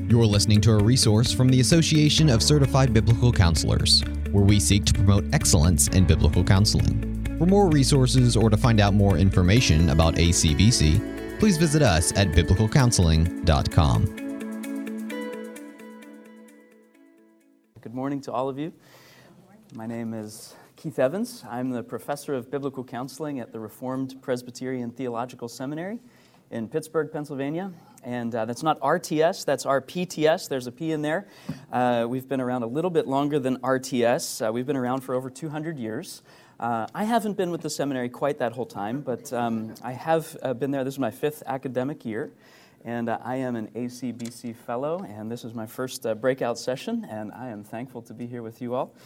You're listening to a resource from the Association of Certified Biblical Counselors, where we seek to promote excellence in biblical counseling. For more resources or to find out more information about ACBC, please visit us at biblicalcounseling.com. Good morning to all of you. My name is Keith Evans. I'm the professor of biblical counseling at the Reformed Presbyterian Theological Seminary in Pittsburgh, Pennsylvania. And that's not RTS, that's RPTS. There's a P in there. We've been around a little bit longer than RTS. We've been around for over 200 years. I haven't been with the seminary quite that whole time, but I have been there. This is my 5th academic year, and I am an ACBC fellow, and this is my first breakout session, and I am thankful to be here with you all.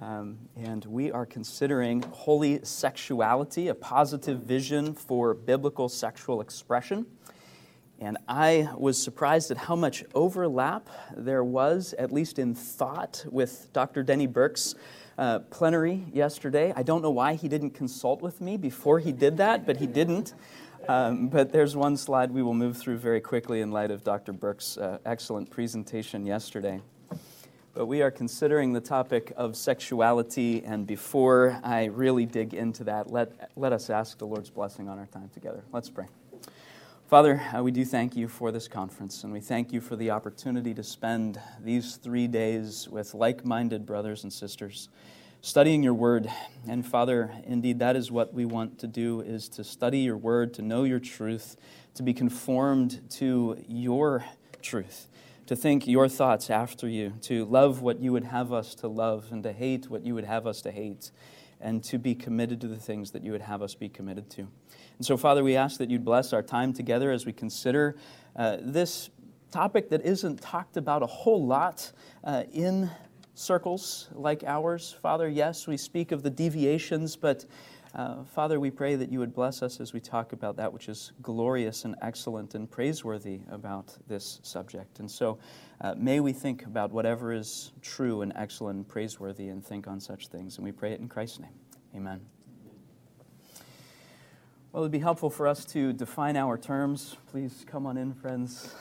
And we are considering holy sexuality, a positive vision for biblical sexual expression. And I was surprised at how much overlap there was, at least in thought, with Dr. Denny Burke's plenary yesterday. I don't know why he didn't consult with me before he did that, but he didn't. But there's one slide we will move through very quickly in light of Dr. Burke's excellent presentation yesterday. But we are considering the topic of sexuality, and before I really dig into that, let us ask the Lord's blessing on our time together. Let's pray. Father, we do thank you for this conference, and we thank you for the opportunity to spend these 3 days with like-minded brothers and sisters, studying your word. And Father, indeed, that is what we want to do, is to study your word, to know your truth, to be conformed to your truth, to think your thoughts after you, to love what you would have us to love, and to hate what you would have us to hate, and to be committed to the things that you would have us be committed to. And so, Father, we ask that you'd bless our time together as we consider this topic that isn't talked about a whole lot in circles like ours. Father, yes, we speak of the deviations, but Father, we pray that you would bless us as we talk about that which is glorious and excellent and praiseworthy about this subject. And so may we think about whatever is true and excellent and praiseworthy and think on such things. And we pray it in Christ's name. Amen. Well, it would be helpful for us to define our terms. Please come on in, friends.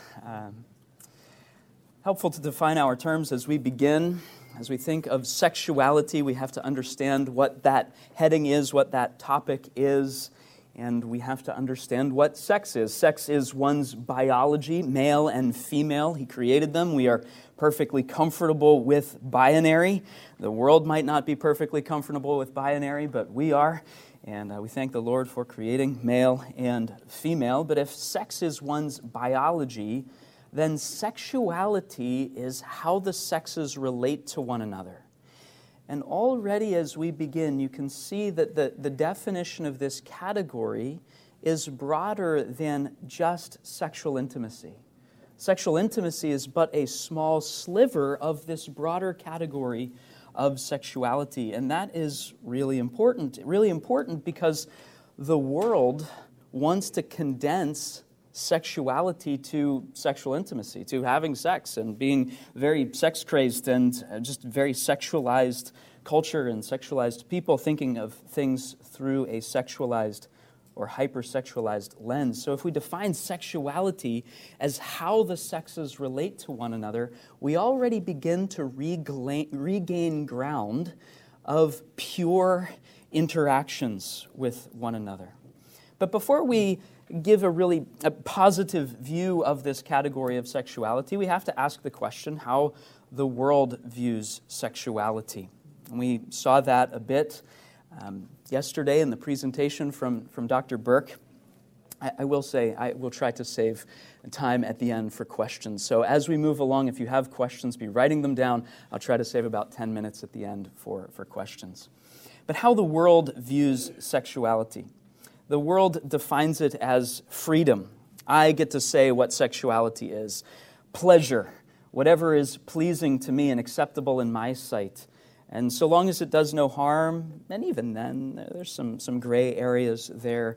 Helpful to define our terms as we begin. As we think of sexuality, we have to understand what that heading is, what that topic is, and we have to understand what sex is. Sex is one's biology, male and female. He created them. We are perfectly comfortable with binary. The world might not be perfectly comfortable with binary, but we are. And we thank the Lord for creating male and female. But if sex is one's biology, then sexuality is how the sexes relate to one another. And already as we begin, you can see that the definition of this category is broader than just sexual intimacy. Sexual intimacy is but a small sliver of this broader category of sexuality, and that is really important because the world wants to condense sexuality to sexual intimacy, to having sex and being very sex-crazed and just very sexualized culture and sexualized people, thinking of things through a sexualized or hypersexualized lens. So if we define sexuality as how the sexes relate to one another, we already begin to regain ground of pure interactions with one another. But before we give a positive view of this category of sexuality, we have to ask the question how the world views sexuality. And we saw that a bit yesterday in the presentation from Dr. Burke. I will say I will try to save time at the end for questions. So as we move along, if you have questions, be writing them down. I'll try to save about 10 minutes at the end for questions. But how the world views sexuality. The world defines it as freedom. I get to say what sexuality is. Pleasure, whatever is pleasing to me and acceptable in my sight. And so long as it does no harm, and even then, there's some gray areas there.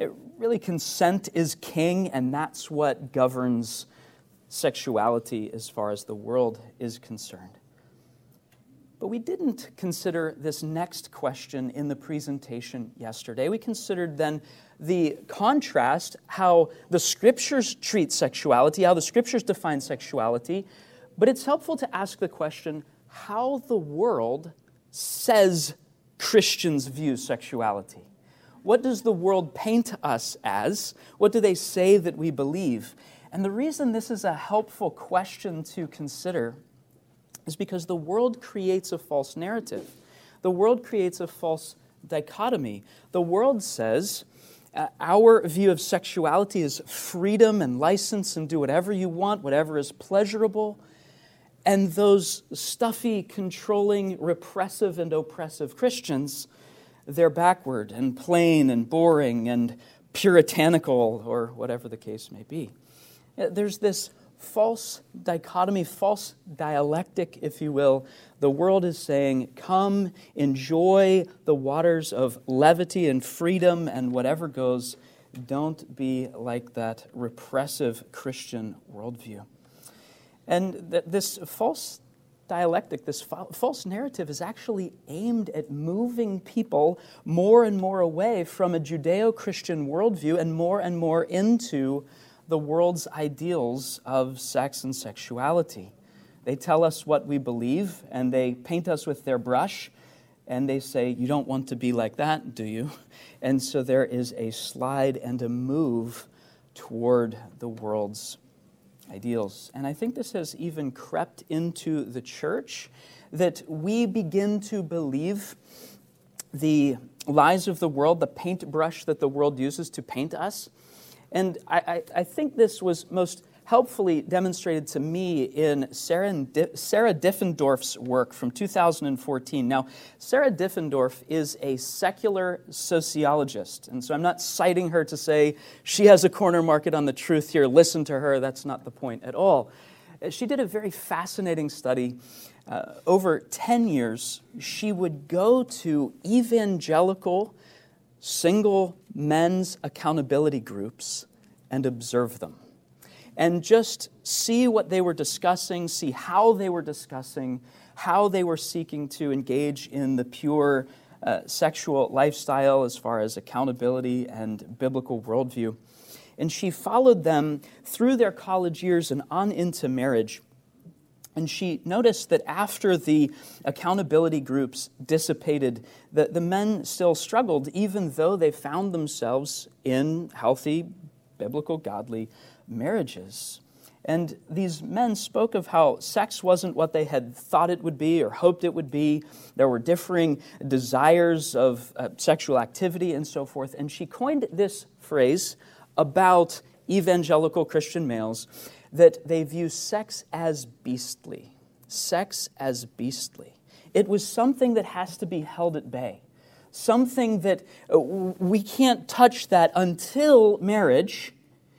Consent is king, and that's what governs sexuality as far as the world is concerned. But we didn't consider this next question in the presentation yesterday. We considered then the contrast, how the Scriptures treat sexuality, how the Scriptures define sexuality. But it's helpful to ask the question, how the world says Christians view sexuality. What does the world paint us as? What do they say that we believe? And the reason this is a helpful question to consider is because the world creates a false narrative. The world creates a false dichotomy. The world says our view of sexuality is freedom and license and do whatever you want, whatever is pleasurable. And those stuffy, controlling, repressive, and oppressive Christians, they're backward and plain and boring and puritanical, or whatever the case may be. There's this false dichotomy, false dialectic, if you will. The world is saying, come, enjoy the waters of levity and freedom and whatever goes. Don't be like that repressive Christian worldview. And this false dialectic, this false narrative is actually aimed at moving people more and more away from a Judeo-Christian worldview and more into the world's ideals of sex and sexuality. They tell us what we believe, and they paint us with their brush, and they say, you don't want to be like that, do you? And so there is a slide and a move toward the world's ideals. And I think this has even crept into the church, that we begin to believe the lies of the world, the paintbrush that the world uses to paint us. And I think this was most helpfully demonstrated to me in Sarah Diffendorf's work from 2014. Now, Sarah Diffendorf is a secular sociologist, and so I'm not citing her to say she has a corner market on the truth here, listen to her, that's not the point at all. She did a very fascinating study. Over 10 years, she would go to evangelical single men's accountability groups and observe them. And just see what they were discussing, see how they were discussing, how they were seeking to engage in the pure sexual lifestyle as far as accountability and biblical worldview. And she followed them through their college years and on into marriage. And she noticed that after the accountability groups dissipated, the men still struggled, even though they found themselves in healthy, biblical, godly marriages. And these men spoke of how sex wasn't what they had thought it would be or hoped it would be. There were differing desires of sexual activity and so forth. And she coined this phrase about evangelical Christian males, that they view sex as beastly. Sex as beastly. It was something that has to be held at bay. Something that we can't touch that until marriage.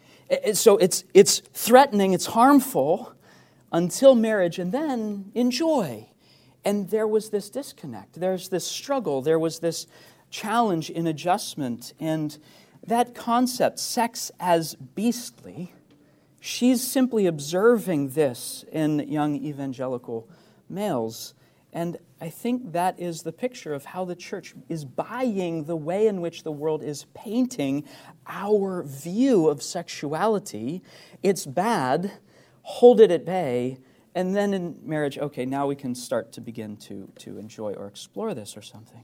So it's threatening, it's harmful until marriage, and then enjoy. And there was this disconnect. There's this struggle. There was this challenge in adjustment. And that concept, sex as beastly, she's simply observing this in young evangelical males. And I think that is the picture of how the church is buying the way in which the world is painting our view of sexuality. It's bad, hold it at bay, and then in marriage, okay, now we can start to begin to enjoy or explore this or something.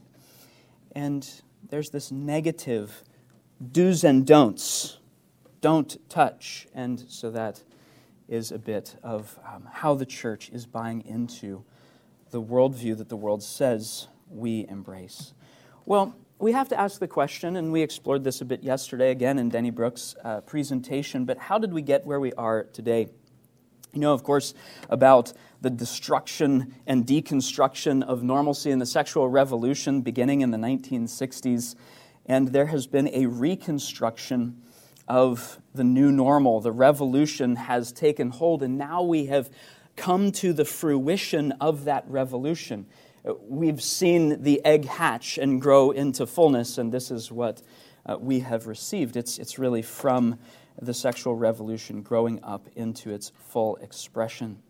And there's this negative do's and don'ts. Don't touch. And so that is a bit of how the church is buying into the worldview that the world says we embrace. Well, we have to ask the question, and we explored this a bit yesterday, again in Denny Brooks' presentation, but how did we get where we are today? You know, of course, about the destruction and deconstruction of normalcy in the sexual revolution beginning in the 1960s, and there has been a reconstruction of the new normal. The revolution has taken hold, and now we have come to the fruition of that revolution. We've seen the egg hatch and grow into fullness, and this is what we have received. It's really from the sexual revolution growing up into its full expression.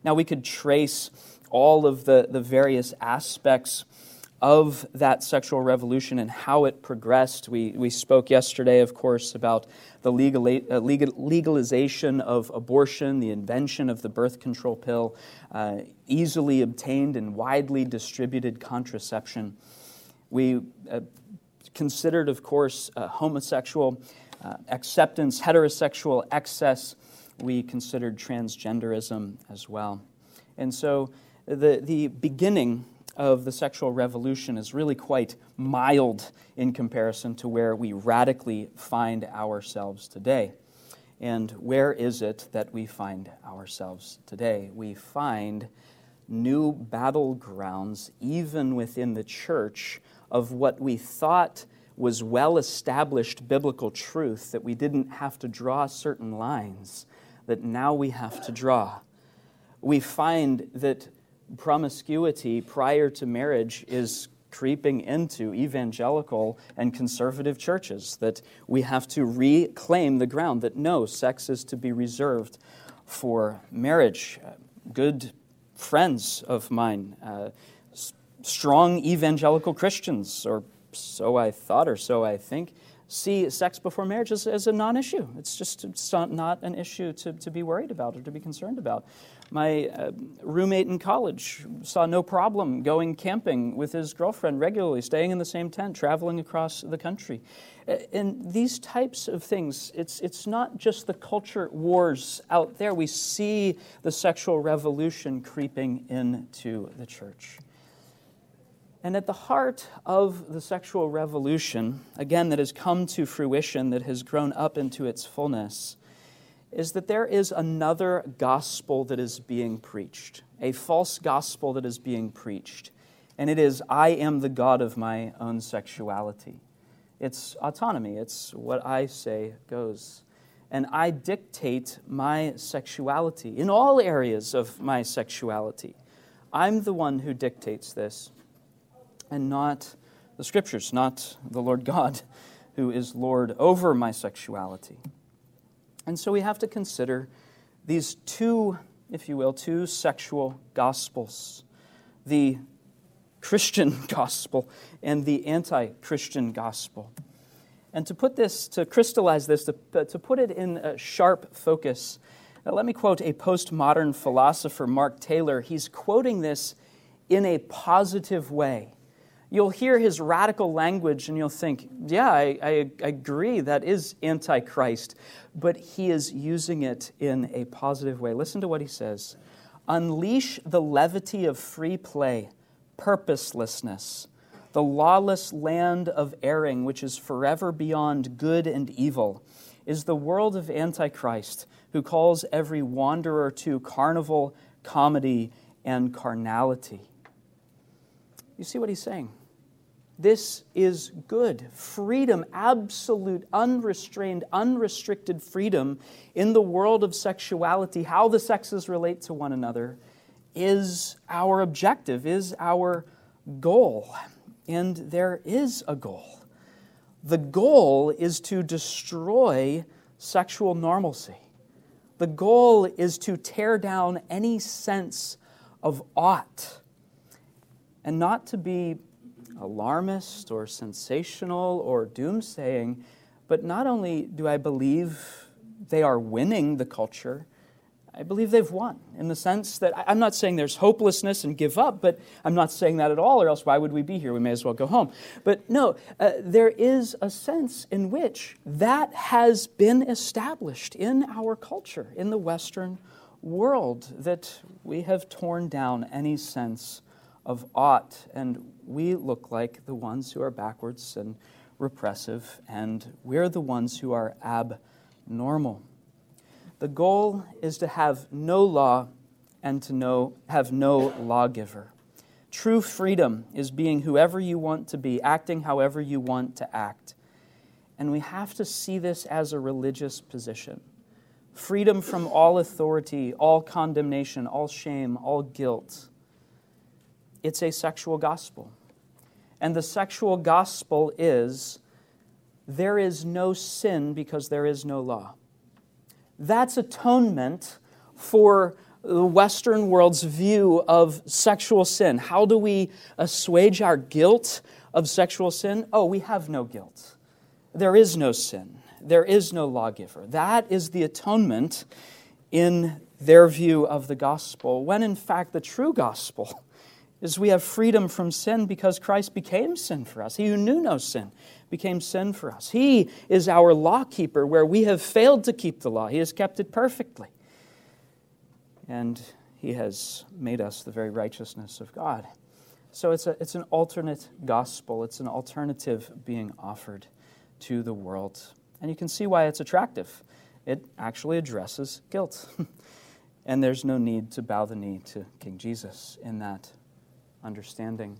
Now, we could trace all of the various aspects of that sexual revolution and how it progressed. We spoke yesterday, of course, about the legalization of abortion, the invention of the birth control pill, easily obtained and widely distributed contraception. We considered, of course, homosexual acceptance, heterosexual excess. We considered transgenderism as well. And so the beginning of the sexual revolution is really quite mild in comparison to where we radically find ourselves today. And where is it that we find ourselves today? We find new battlegrounds, even within the church, of what we thought was well-established biblical truth, that we didn't have to draw certain lines, that now we have to draw. We find that promiscuity prior to marriage is creeping into evangelical and conservative churches, that we have to reclaim the ground, that no, sex is to be reserved for marriage. Good friends of mine, strong evangelical Christians, or so I thought or so I think, see sex before marriage as a non-issue. It's not an issue to be worried about or to be concerned about. My roommate in college saw no problem going camping with his girlfriend regularly, staying in the same tent, traveling across the country. And these types of things, it's not just the culture wars out there. We see the sexual revolution creeping into the church. And at the heart of the sexual revolution, again, that has come to fruition, that has grown up into its fullness, is that there is another gospel that is being preached, a false gospel that is being preached. And it is, I am the God of my own sexuality. It's autonomy. It's what I say goes. And I dictate my sexuality in all areas of my sexuality. I'm the one who dictates this, and not the Scriptures, not the Lord God, who is Lord over my sexuality. And so we have to consider these two, if you will, two sexual gospels, the Christian gospel and the anti-Christian gospel. And to crystallize this, to put it in a sharp focus, let me quote a postmodern philosopher, Mark Taylor. He's quoting this in a positive way. You'll hear his radical language and you'll think, yeah, I agree, that is antichrist. But he is using it in a positive way. Listen to what he says. Unleash the levity of free play, purposelessness, the lawless land of erring, which is forever beyond good and evil, is the world of Antichrist, who calls every wanderer to carnival, comedy, and carnality. You see what he's saying? This is good. Freedom, absolute, unrestrained, unrestricted freedom in the world of sexuality, how the sexes relate to one another, is our objective, is our goal. And there is a goal. The goal is to destroy sexual normalcy. The goal is to tear down any sense of ought, and not to be alarmist or sensational or doomsaying, but not only do I believe they are winning the culture, I believe they've won, in the sense that I'm not saying there's hopelessness and give up, but I'm not saying that at all, or else why would we be here? We may as well go home. But no, there is a sense in which that has been established in our culture, in the Western world, that we have torn down any sense of ought, and we look like the ones who are backwards and repressive, and we're the ones who are abnormal. The goal is to have no law and to have no lawgiver. True freedom is being whoever you want to be, acting however you want to act. And we have to see this as a religious position. Freedom from all authority, all condemnation, all shame, all guilt. It's a sexual gospel. And the sexual gospel is, there is no sin because there is no law. That's atonement for the Western world's view of sexual sin. How do we assuage our guilt of sexual sin? Oh, we have no guilt. There is no sin. There is no lawgiver. That is the atonement in their view of the gospel, when in fact the true gospel is we have freedom from sin because Christ became sin for us. He who knew no sin became sin for us. He is our law keeper where we have failed to keep the law. He has kept it perfectly. And He has made us the very righteousness of God. So it's an alternate gospel. It's an alternative being offered to the world. And you can see why it's attractive. It actually addresses guilt. And there's no need to bow the knee to King Jesus in that understanding.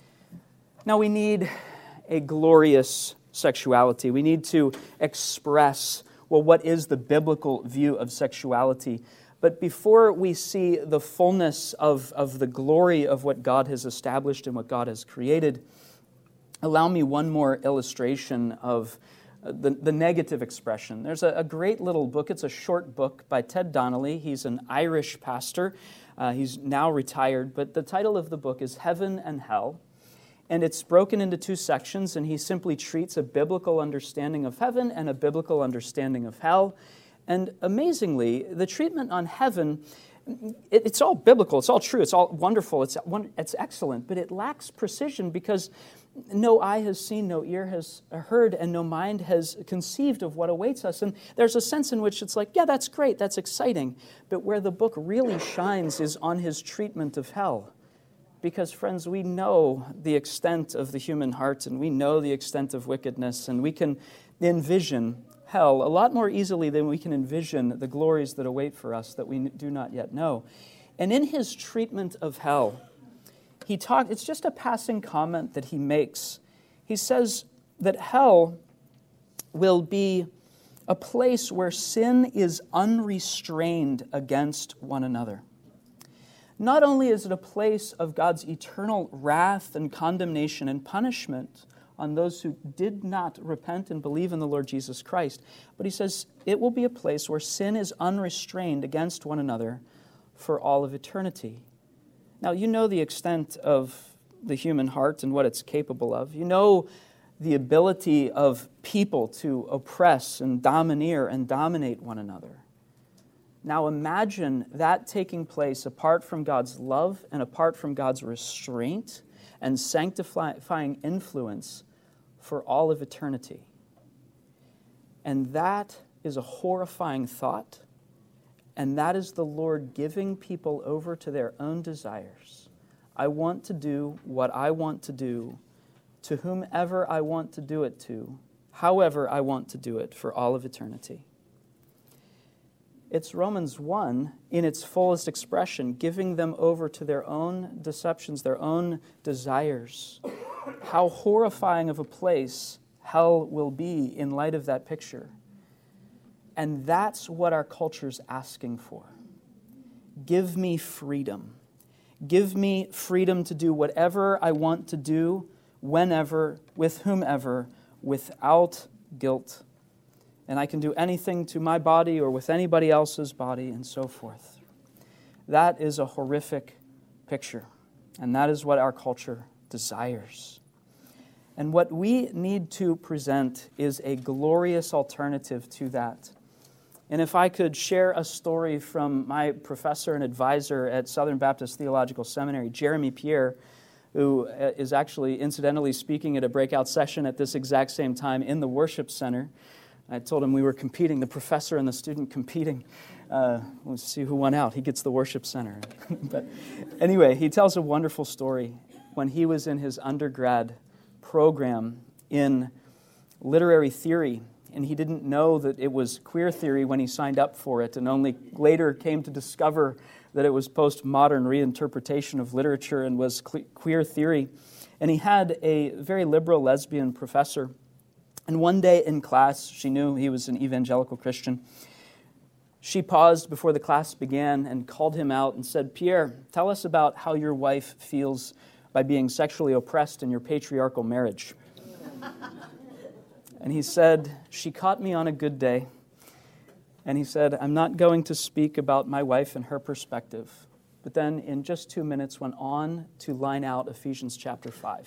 Now we need a glorious sexuality. We need to express, well, what is the biblical view of sexuality? But before we see the fullness of the glory of what God has established and what God has created, allow me one more illustration of the negative expression. There's a great little book. It's a short book by Ted Donnelly. He's an Irish pastor. He's now retired, but the title of the book is Heaven and Hell. And it's broken into two sections, and he simply treats a biblical understanding of heaven and a biblical understanding of hell. And amazingly, the treatment on heaven, it's all biblical, it's all true, it's all wonderful, it's excellent, but it lacks precision because no eye has seen, no ear has heard, and no mind has conceived of what awaits us. And there's a sense in which it's like, yeah, that's great, that's exciting. But where the book really shines is on his treatment of hell. Because, friends, we know the extent of the human heart, and we know the extent of wickedness, and we can envision hell a lot more easily than we can envision the glories that await for us that we do not yet know. And in his treatment of hell, it's just a passing comment that he makes. He says that hell will be a place where sin is unrestrained against one another. Not only is it a place of God's eternal wrath and condemnation and punishment on those who did not repent and believe in the Lord Jesus Christ, but he says it will be a place where sin is unrestrained against one another for all of eternity. Now, you know the extent of the human heart and what it's capable of. You know the ability of people to oppress and domineer and dominate one another. Now imagine that taking place apart from God's love and apart from God's restraint and sanctifying influence for all of eternity. And that is a horrifying thought. And that is the Lord giving people over to their own desires. I want to do what I want to do, to whomever I want to do it to, however I want to do it for all of eternity. It's Romans 1 in its fullest expression, giving them over to their own deceptions, their own desires. How horrifying of a place hell will be in light of that picture. And that's what our culture's asking for. Give me freedom. Give me freedom to do whatever I want to do, whenever, with whomever, without guilt. And I can do anything to my body or with anybody else's body and so forth. That is a horrific picture. And that is what our culture desires. And what we need to present is a glorious alternative to that. And if I could share a story from my professor and advisor at Southern Baptist Theological Seminary, Jeremy Pierre, who is actually incidentally speaking at a breakout session at this exact same time in the worship center. I told him we were competing, the professor and the student competing. We'll see who won out. He gets the worship center. But anyway, he tells a wonderful story when he was in his undergrad program in literary theory, and he didn't know that it was queer theory when he signed up for it, and only later came to discover that it was postmodern reinterpretation of literature and was queer theory. And he had a very liberal lesbian professor. And one day in class, she knew he was an evangelical Christian. She paused before the class began and called him out and said, "Pierre, tell us about how your wife feels by being sexually oppressed in your patriarchal marriage." And he said, "She caught me on a good day. And he said, I'm not going to speak about my wife and her perspective. But then in just 2 minutes went on to line out Ephesians chapter 5.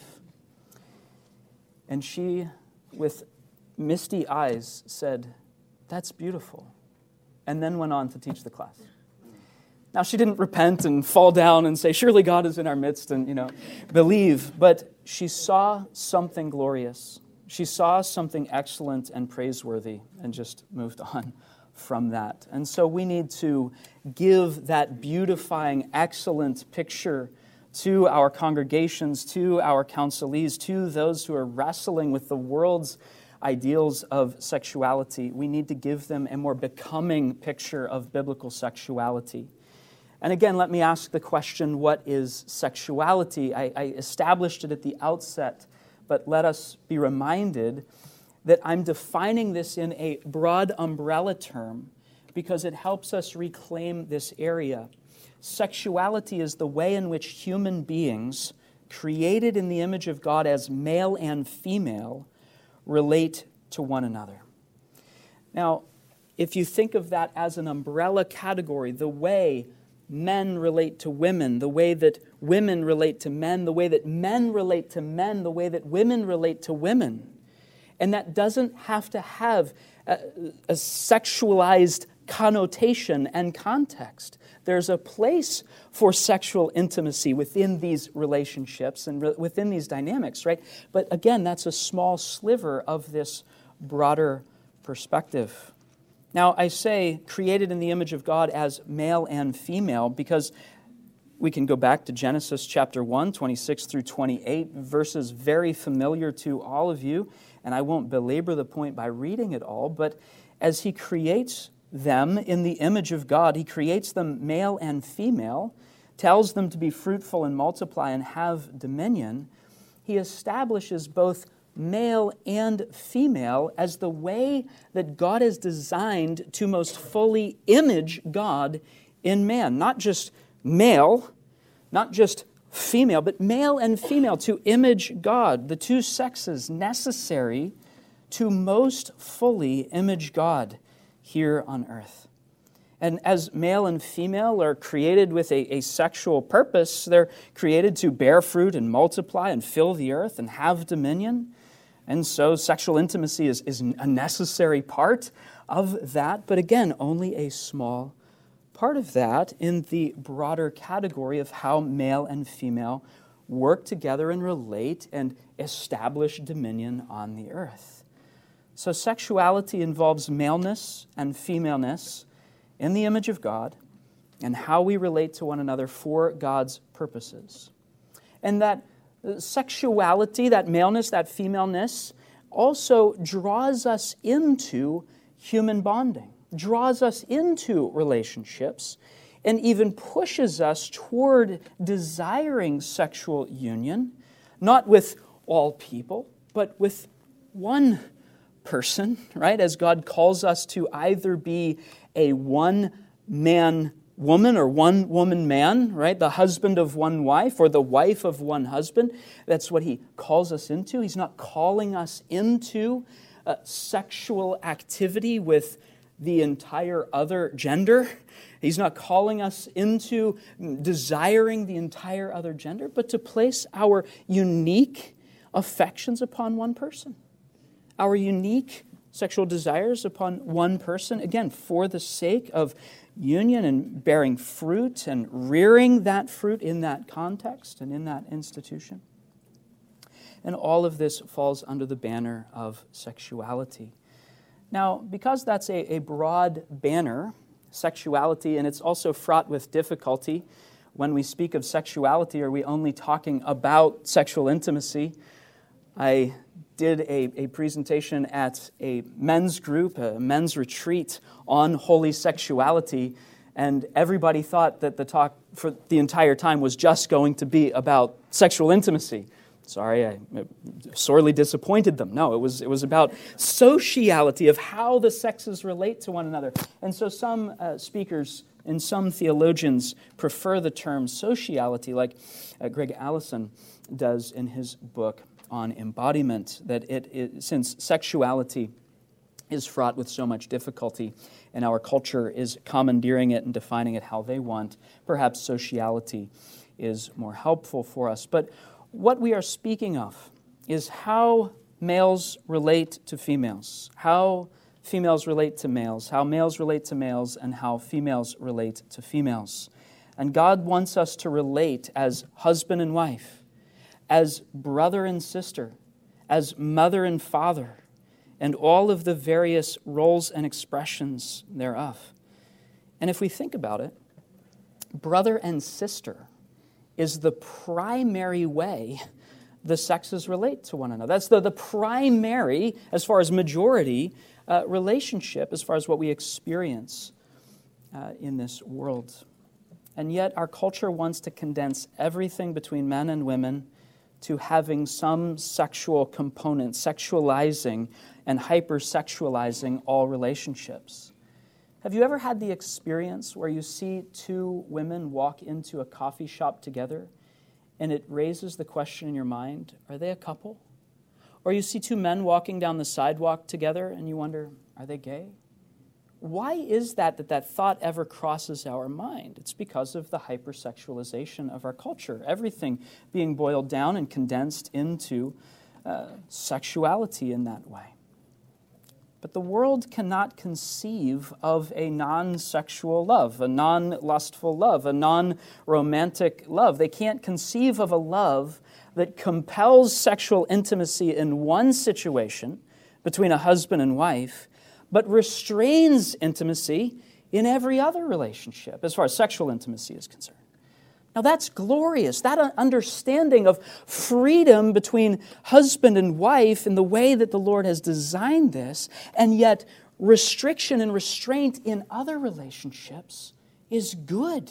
And she, with misty eyes, said, that's beautiful. And then went on to teach the class. Now, she didn't repent and fall down and say, surely God is in our midst and, believe. But she saw something glorious. She saw something excellent and praiseworthy and just moved on from that. And so we need to give that beautifying, excellent picture to our congregations, to our counselees, to those who are wrestling with the world's ideals of sexuality. We need to give them a more becoming picture of biblical sexuality. And again, let me ask the question, what is sexuality? I established it at the outset, but let us be reminded that I'm defining this in a broad umbrella term because it helps us reclaim this area. Sexuality is the way in which human beings, created in the image of God as male and female, relate to one another. Now, if you think of that as an umbrella category, the way men relate to women, the way that women relate to men, the way that men relate to men, the way that women relate to women. And that doesn't have to have a sexualized connotation and context. There's a place for sexual intimacy within these relationships and within these dynamics, right? But again, that's a small sliver of this broader perspective. Now, I say created in the image of God as male and female because we can go back to Genesis chapter 1, 26 through 28, verses very familiar to all of you, and I won't belabor the point by reading it all, but as He creates them in the image of God, He creates them male and female, tells them to be fruitful and multiply and have dominion. He establishes both male and female as the way that God has designed to most fully image God in man. Not just male, not just female, but male and female to image God, the two sexes necessary to most fully image God here on earth. And as male and female are created with a sexual purpose, they're created to bear fruit and multiply and fill the earth and have dominion. And so sexual intimacy is a necessary part of that, but again, only a small part of that in the broader category of how male and female work together and relate and establish dominion on the earth. So sexuality involves maleness and femaleness in the image of God and how we relate to one another for God's purposes. And that sexuality, that maleness, that femaleness, also draws us into human bonding, draws us into relationships, and even pushes us toward desiring sexual union, not with all people, but with one person, right? As God calls us to either be a one-man woman or one woman man, right? The husband of one wife or the wife of one husband. That's what He calls us into. He's not calling us into sexual activity with the entire other gender. He's not calling us into desiring the entire other gender, but to place our unique affections upon one person. Our unique sexual desires upon one person, again, for the sake of union and bearing fruit and rearing that fruit in that context and in that institution. And all of this falls under the banner of sexuality. Now, because that's a broad banner, sexuality, and it's also fraught with difficulty, when we speak of sexuality, are we only talking about sexual intimacy? I did a presentation at a men's group, a men's retreat on holy sexuality, and everybody thought that the talk for the entire time was just going to be about sexual intimacy. Sorry, I sorely disappointed them. No, it was about sociality, of how the sexes relate to one another. And so some speakers and some theologians prefer the term sociality, like Greg Allison does in his book on embodiment, that since sexuality is fraught with so much difficulty, and our culture is commandeering it and defining it how they want. Perhaps sociality is more helpful for us. But what we are speaking of is how males relate to females, how females relate to males, how males relate to males, and how females relate to females. And God wants us to relate as husband and wife, as brother and sister, as mother and father, and all of the various roles and expressions thereof. And if we think about it, brother and sister is the primary way the sexes relate to one another. That's the primary, as far as majority, relationship, as far as what we experience in this world. And yet our culture wants to condense everything between men and women to having some sexual component, sexualizing and hypersexualizing all relationships. Have you ever had the experience where you see two women walk into a coffee shop together and it raises the question in your mind, are they a couple? Or you see two men walking down the sidewalk together and you wonder, are they gay? Why is that thought ever crosses our mind? It's because of the hypersexualization of our culture. Everything being boiled down and condensed into sexuality in that way. But the world cannot conceive of a non-sexual love, a non-lustful love, a non-romantic love. They can't conceive of a love that compels sexual intimacy in one situation between a husband and wife, but restrains intimacy in every other relationship, as far as sexual intimacy is concerned. Now that's glorious. That understanding of freedom between husband and wife in the way that the Lord has designed this, and yet restriction and restraint in other relationships is good.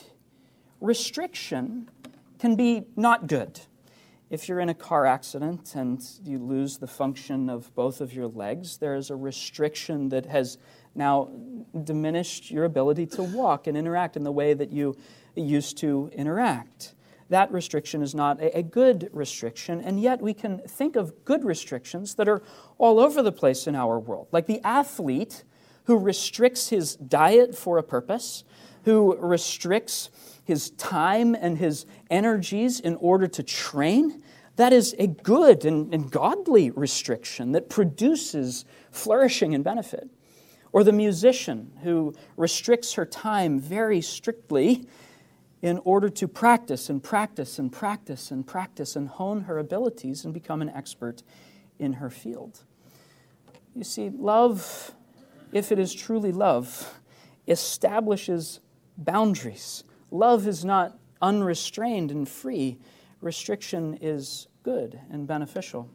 Restriction can be not good. If you're in a car accident and you lose the function of both of your legs, there is a restriction that has now diminished your ability to walk and interact in the way that you used to interact. That restriction is not a good restriction, and yet we can think of good restrictions that are all over the place in our world. Like the athlete who restricts his diet for a purpose, who restricts his time and his energies in order to train. That is a good and godly restriction that produces flourishing and benefit. Or the musician who restricts her time very strictly in order to practice and practice and practice and practice and hone her abilities and become an expert in her field. You see, love, if it is truly love, establishes boundaries. Love is not unrestrained and free. Restriction is good and beneficial.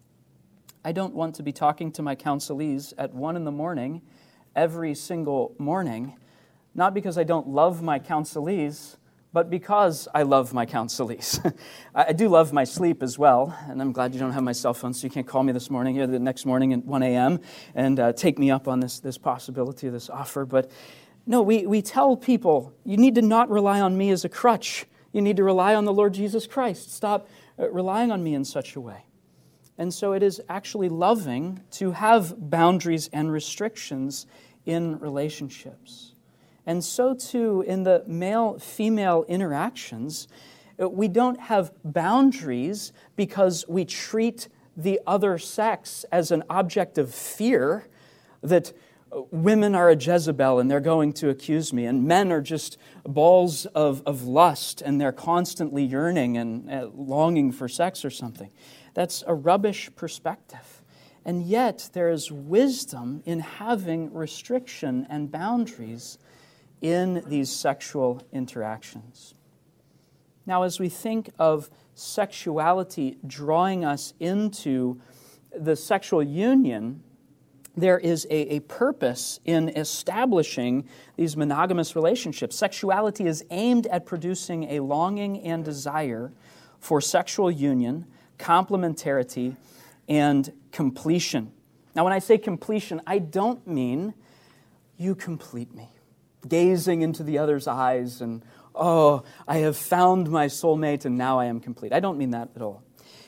I don't want to be talking to my counselees at 1 a.m. every single morning, not because I don't love my counselees, but because I love my counselees. I do love my sleep as well, and I'm glad you don't have my cell phone, so you can't call me this morning or the next morning at 1 a.m. and take me up on this possibility or this offer. But no, we tell people, you need to not rely on me as a crutch. You need to rely on the Lord Jesus Christ. Stop relying on me in such a way. And so it is actually loving to have boundaries and restrictions in relationships. And so too in the male-female interactions, we don't have boundaries because we treat the other sex as an object of fear, that women are a Jezebel and they're going to accuse me, and men are just balls of lust and they're constantly yearning and longing for sex or something. That's a rubbish perspective. And yet there is wisdom in having restriction and boundaries in these sexual interactions. Now, as we think of sexuality drawing us into the sexual union, there is a purpose in establishing these monogamous relationships. Sexuality is aimed at producing a longing and desire for sexual union, complementarity, and completion. Now, when I say completion, I don't mean you complete me, gazing into the other's eyes and, oh, I have found my soulmate and now I am complete. I don't mean that at all.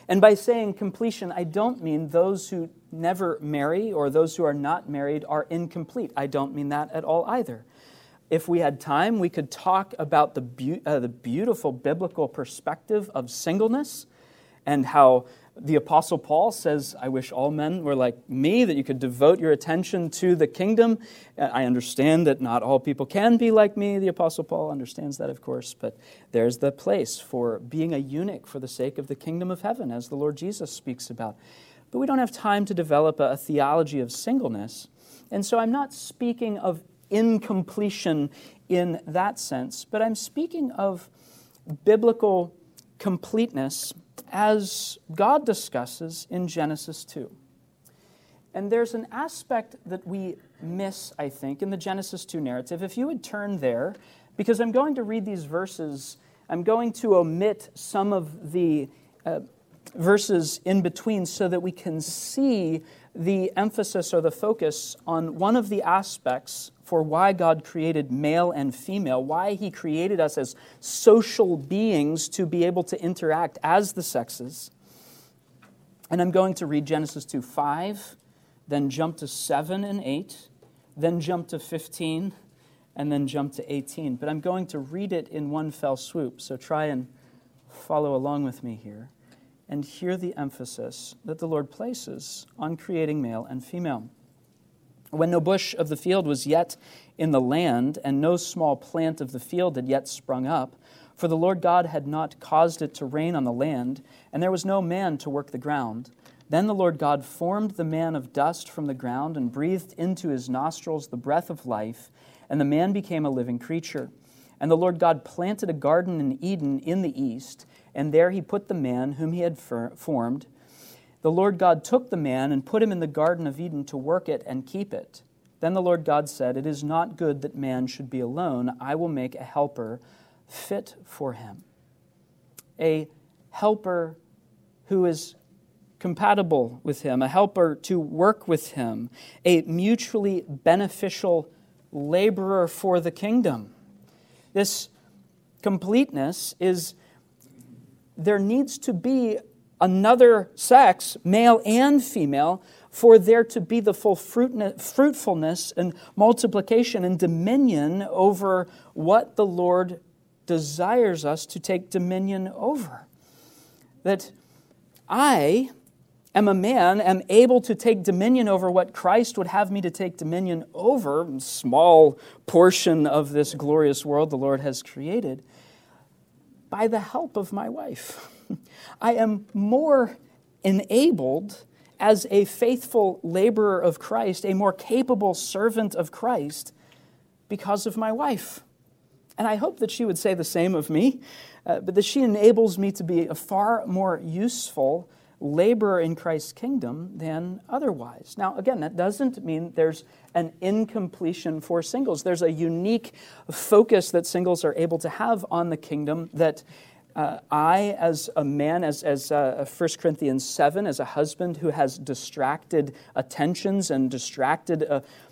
And by saying completion, I don't mean those who never marry or those who are not married are incomplete. I don't mean that at all either. If we had time, we could talk about the beautiful biblical perspective of singleness and how the Apostle Paul says, I wish all men were like me, that you could devote your attention to the kingdom. I understand that not all people can be like me. The Apostle Paul understands that, of course, but there's the place for being a eunuch for the sake of the kingdom of heaven, as the Lord Jesus speaks about. But we don't have time to develop a theology of singleness. And so I'm not speaking of incompletion in that sense, but I'm speaking of biblical completeness as God discusses in Genesis 2. And there's an aspect that we miss, I think, in the Genesis 2 narrative. If you would turn there, because I'm going to read these verses, I'm going to omit some of the verses in between so that we can see the emphasis or the focus on one of the aspects for why God created male and female, why He created us as social beings to be able to interact as the sexes. And I'm going to read Genesis 2:5, then jump to 7 and 8, then jump to 15, and then jump to 18. But I'm going to read it in one fell swoop, so try and follow along with me here and hear the emphasis that the Lord places on creating male and female. When no bush of the field was yet in the land, and no small plant of the field had yet sprung up, for the Lord God had not caused it to rain on the land, and there was no man to work the ground, then the Lord God formed the man of dust from the ground and breathed into his nostrils the breath of life, and the man became a living creature. And the Lord God planted a garden in Eden in the east, and there He put the man whom He had formed. The Lord God took the man and put him in the Garden of Eden to work it and keep it. Then the Lord God said, "It is not good that man should be alone. I will make a helper fit for him." A helper who is compatible with him, a helper to work with him, a mutually beneficial laborer for the kingdom. This completeness is, there needs to be another sex, male and female, for there to be the full fruitfulness and multiplication and dominion over what the Lord desires us to take dominion over. That I am a man, am able to take dominion over what Christ would have me to take dominion over, a small portion of this glorious world the Lord has created, by the help of my wife. I am more enabled as a faithful laborer of Christ, a more capable servant of Christ, because of my wife. And I hope that she would say the same of me, but that she enables me to be a far more useful laborer in Christ's kingdom than otherwise. Now, again, that doesn't mean there's an incompletion for singles. There's a unique focus that singles are able to have on the kingdom that I, as a man, as 1 Corinthians 7, as a husband who has distracted attentions and distracted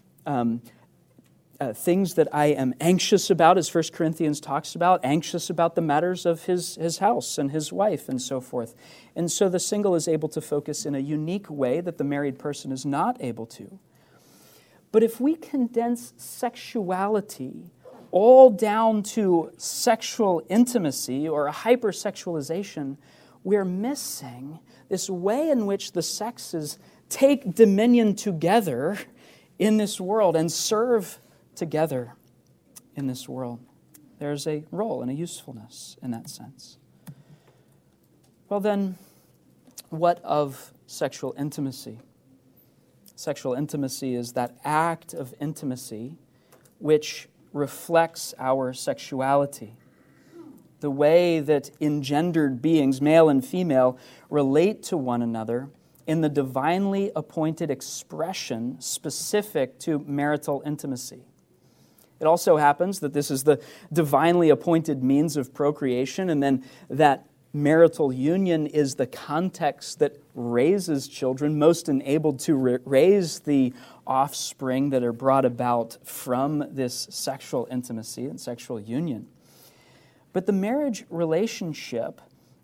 things that I am anxious about, as 1 Corinthians talks about, anxious about the matters of his house and his wife and so forth. And so the single is able to focus in a unique way that the married person is not able to. But if we condense sexuality all down to sexual intimacy or a hypersexualization, we're missing this way in which the sexes take dominion together in this world and serve together in this world. There's a role and a usefulness in that sense. Well then, what of sexual intimacy? Sexual intimacy is that act of intimacy which reflects our sexuality. The way that engendered beings, male and female, relate to one another in the divinely appointed expression specific to marital intimacy. It also happens that this is the divinely appointed means of procreation, and then that marital union is the context that raises children, most enabled to raise the offspring that are brought about from this sexual intimacy and sexual union. But the marriage relationship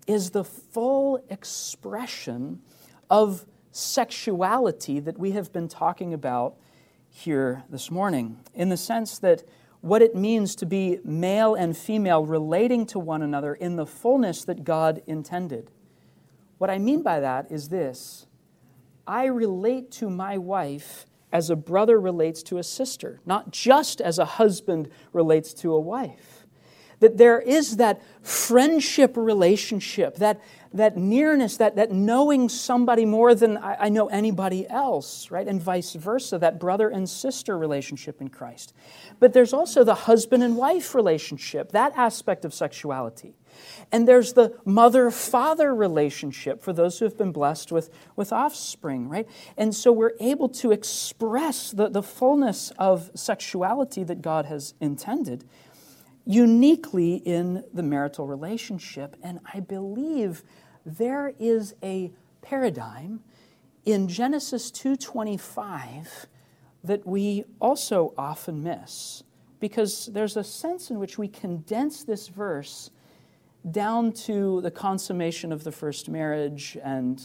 is the full expression of sexuality that we have been talking about here this morning, in the sense that what it means to be male and female relating to one another in the fullness that God intended. What I mean by that is this: I relate to my wife as a brother relates to a sister, not just as a husband relates to a wife. That there is that friendship relationship, that nearness, that knowing somebody more than I know anybody else, right? And vice versa, that brother and sister relationship in Christ. But there's also the husband and wife relationship, that aspect of sexuality. And there's the mother-father relationship for those who have been blessed with offspring, right? And so we're able to express the fullness of sexuality that God has intended uniquely in the marital relationship. And I believe there is a paradigm in Genesis 2:25 that we also often miss, because there's a sense in which we condense this verse down to the consummation of the first marriage and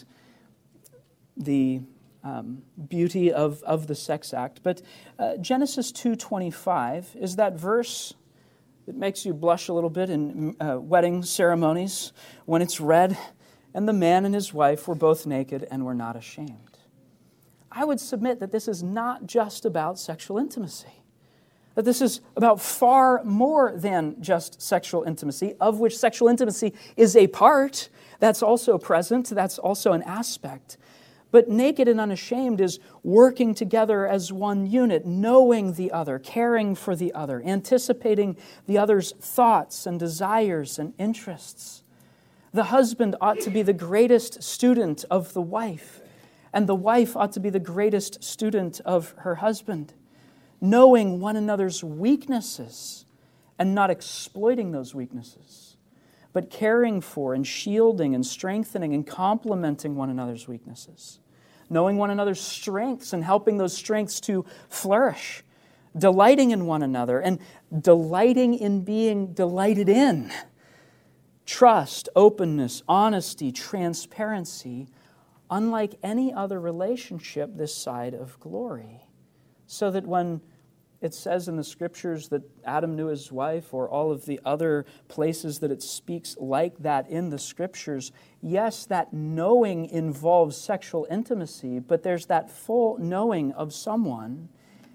the beauty of the sex act. But Genesis 2:25 is that verse that makes you blush a little bit in wedding ceremonies when it's read, and the man and his wife were both naked and were not ashamed. I would submit that this is not just about sexual intimacy. That this is about far more than just sexual intimacy, of which sexual intimacy is a part. That's also present. That's also an aspect. But naked and unashamed is working together as one unit, knowing the other, caring for the other, anticipating the other's thoughts and desires and interests. The husband ought to be the greatest student of the wife, and the wife ought to be the greatest student of her husband, knowing one another's weaknesses and not exploiting those weaknesses, but caring for and shielding and strengthening and complementing one another's weaknesses, knowing one another's strengths and helping those strengths to flourish, delighting in one another and delighting in being delighted in. Trust, openness, honesty, transparency, unlike any other relationship this side of glory. So that when it says in the Scriptures that Adam knew his wife, or all of the other places that it speaks like that in the Scriptures, yes, that knowing involves sexual intimacy, but there's that full knowing of someone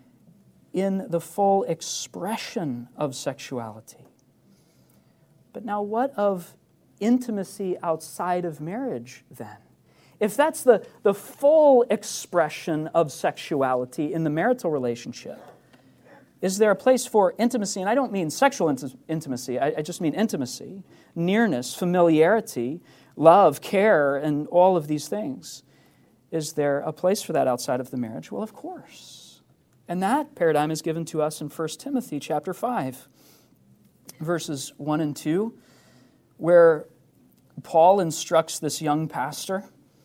in the full expression of sexuality. But now what of intimacy outside of marriage then? If that's the full expression of sexuality in the marital relationship, is there a place for intimacy? And I don't mean sexual intimacy, I just mean intimacy, nearness, familiarity, love, care, and all of these things. Is there a place for that outside of the marriage? Well, of course. And that paradigm is given to us in 1 Timothy chapter 5, verses 1 and 2, where Paul instructs this young pastor,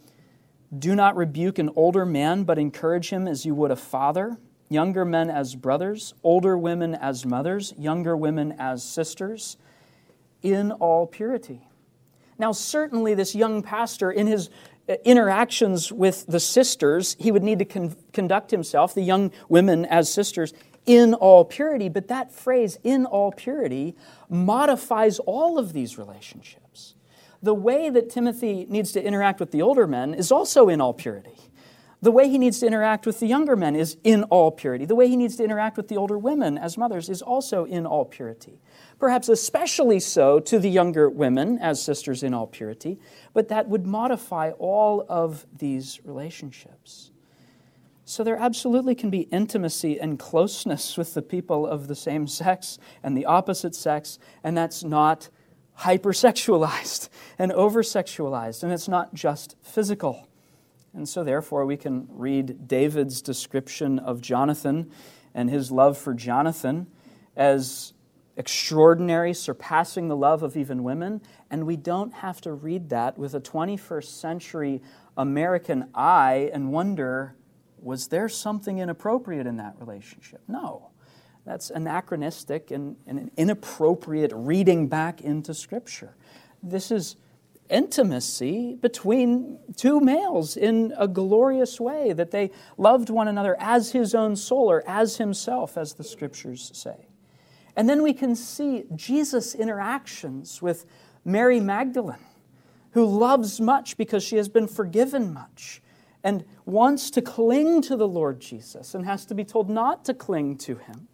"Do not rebuke an older man, but encourage him as you would a father, younger men as brothers, older women as mothers, younger women as sisters, in all purity." Now, certainly this young pastor, in his interactions with the sisters, he would need to conduct himself, the young women as sisters, in all purity. But that phrase, in all purity, modifies all of these relationships. The way that Timothy needs to interact with the older men is also in all purity. The way he needs to interact with the younger men is in all purity. The way he needs to interact with the older women as mothers is also in all purity. Perhaps especially so to the younger women as sisters in all purity, but that would modify all of these relationships. So there absolutely can be intimacy and closeness with the people of the same sex and the opposite sex, and that's not hypersexualized and oversexualized, and it's not just physical. And so therefore we can read David's description of Jonathan and his love for Jonathan as extraordinary, surpassing the love of even women, and we don't have to read that with a 21st century American eye and wonder, was there something inappropriate in that relationship? No. That's anachronistic and an inappropriate reading back into Scripture. This is intimacy between two males in a glorious way, that they loved one another as his own soul or as himself, as the Scriptures say. And then we can see Jesus' interactions with Mary Magdalene, who loves much because she has been forgiven much and wants to cling to the Lord Jesus and has to be told not to cling to him.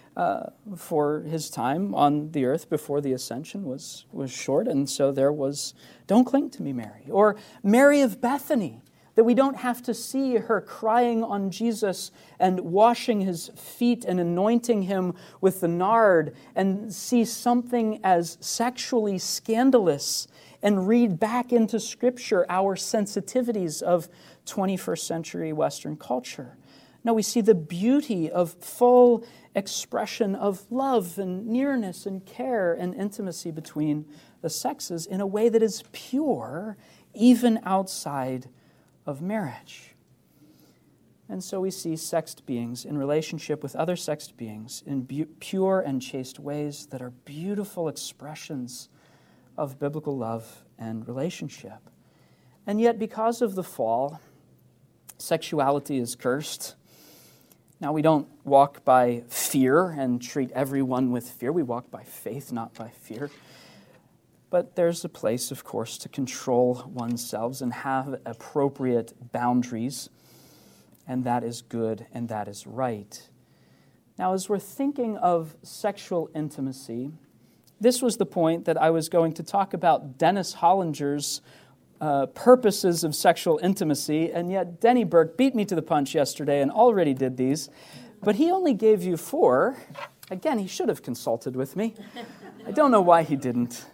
For his time on the earth before the ascension was short, and so there was, don't cling to me, Mary. Or Mary of Bethany, that we don't have to see her crying on Jesus and washing his feet and anointing him with the nard and see something as sexually scandalous and read back into Scripture our sensitivities of 21st century Western culture. No, we see the beauty of full expression of love and nearness and care and intimacy between the sexes in a way that is pure, even outside of marriage. And so we see sexed beings in relationship with other sexed beings in pure and chaste ways that are beautiful expressions of biblical love and relationship. And yet, because of the fall, sexuality is cursed. Now, we don't walk by fear and treat everyone with fear. We walk by faith, not by fear. But there's a place, of course, to control oneself and have appropriate boundaries, and that is good and that is right. Now, as we're thinking of sexual intimacy, this was the point that I was going to talk about Dennis Hollinger's purposes of sexual intimacy, and yet Denny Burke beat me to the punch yesterday and already did these, but he only gave you 4. Again, he should have consulted with me. I don't know why he didn't.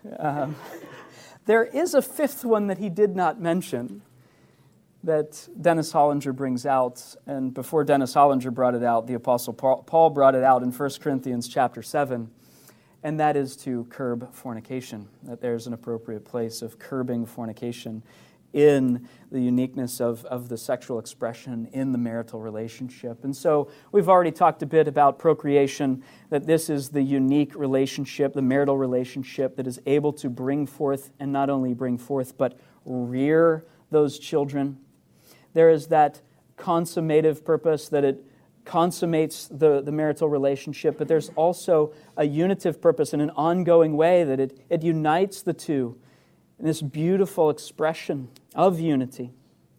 There is a 5th one that he did not mention that Dennis Hollinger brings out, and before Dennis Hollinger brought it out, the Apostle Paul brought it out in 1 Corinthians chapter 7, and that is to curb fornication, that there's an appropriate place of curbing fornication in the uniqueness of the sexual expression in the marital relationship. And so we've already talked a bit about procreation, that this is the unique relationship, the marital relationship that is able to bring forth, and not only bring forth, but rear those children. There is that consummative purpose that it consummates the marital relationship, but there's also a unitive purpose in an ongoing way that it unites the two in this beautiful expression of unity.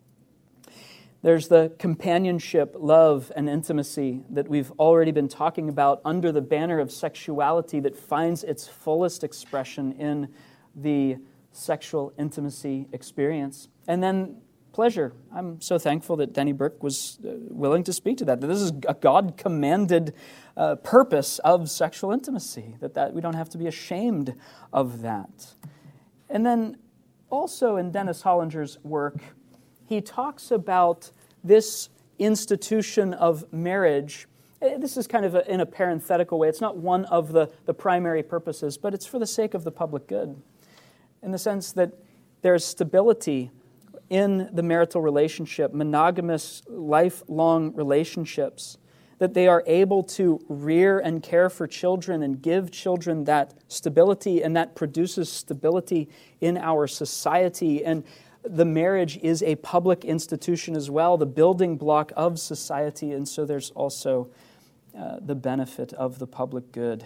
There's the companionship, love, and intimacy that we've already been talking about under the banner of sexuality that finds its fullest expression in the sexual intimacy experience. And then pleasure. I'm so thankful that Denny Burke was willing to speak to that. That this is a God-commanded purpose of sexual intimacy, that we don't have to be ashamed of that. And then also in Dennis Hollinger's work, he talks about this institution of marriage. This is kind of in a parenthetical way. It's not one of the primary purposes, but it's for the sake of the public good, in the sense that there's stability in the marital relationship, monogamous, lifelong relationships, that they are able to rear and care for children and give children that stability, and that produces stability in our society. And the marriage is a public institution as well, the building block of society, and so there's also the benefit of the public good.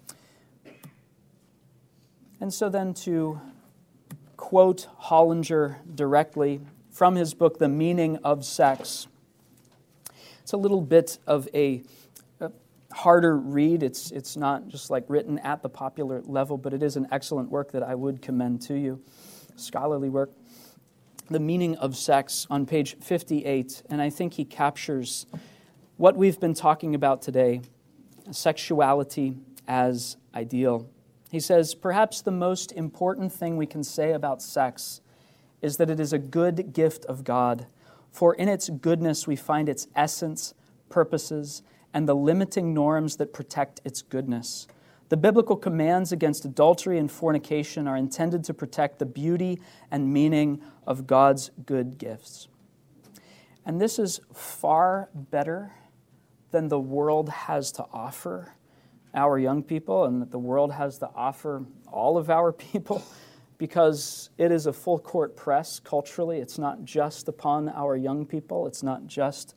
And so then to quote Hollinger directly from his book, The Meaning of Sex. It's a little bit of a harder read. It's not just like written at the popular level, but it is an excellent work that I would commend to you, scholarly work. The Meaning of Sex on page 58, and I think he captures what we've been talking about today, sexuality as ideal. He says, perhaps the most important thing we can say about sex is that it is a good gift of God, for in its goodness we find its essence, purposes, and the limiting norms that protect its goodness. The biblical commands against adultery and fornication are intended to protect the beauty and meaning of God's good gifts. And this is far better than the world has to offer our young people, and that the world has to offer all of our people. because it is a full court press culturally. It's not just upon our young people. It's not just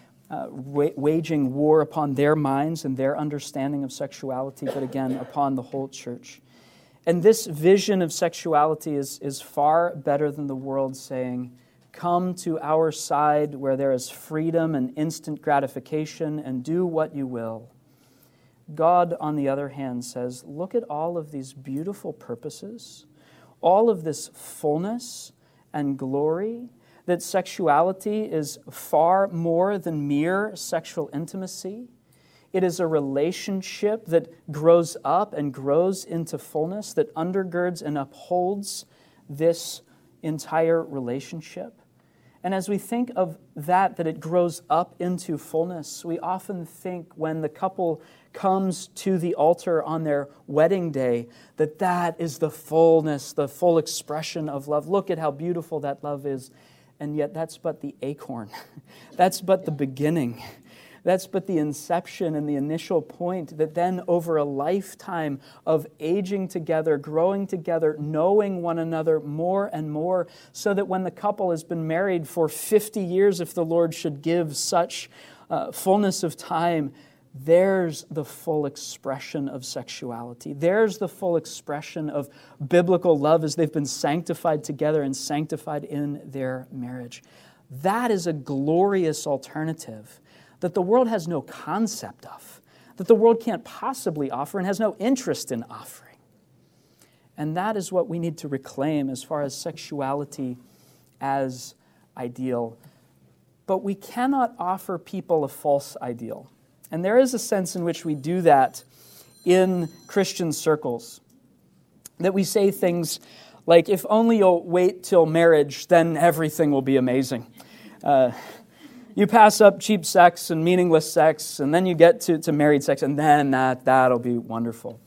waging war upon their minds and their understanding of sexuality, but again, upon the whole church. And this vision of sexuality is far better than the world saying, come to our side where there is freedom and instant gratification and do what you will. God, on the other hand, says, look at all of these beautiful purposes, all of this fullness and glory, that sexuality is far more than mere sexual intimacy. It is a relationship that grows up and grows into fullness, that undergirds and upholds this entire relationship. And as we think of that it grows up into fullness, we often think when the couple comes to the altar on their wedding day, that is the fullness, the full expression of love. Look at how beautiful that love is. And yet that's but the acorn. That's but the beginning. That's but the inception and the initial point, that then over a lifetime of aging together, growing together, knowing one another more and more, so that when the couple has been married for 50 years, if the Lord should give such fullness of time, there's the full expression of sexuality. There's the full expression of biblical love as they've been sanctified together and sanctified in their marriage. That is a glorious alternative that the world has no concept of, that the world can't possibly offer and has no interest in offering. And that is what we need to reclaim as far as sexuality as ideal. But we cannot offer people a false ideal. And there is a sense in which we do that in Christian circles, that we say things like, if only you'll wait till marriage, then everything will be amazing. You pass up cheap sex and meaningless sex, and then you get to married sex, and then that'll be wonderful.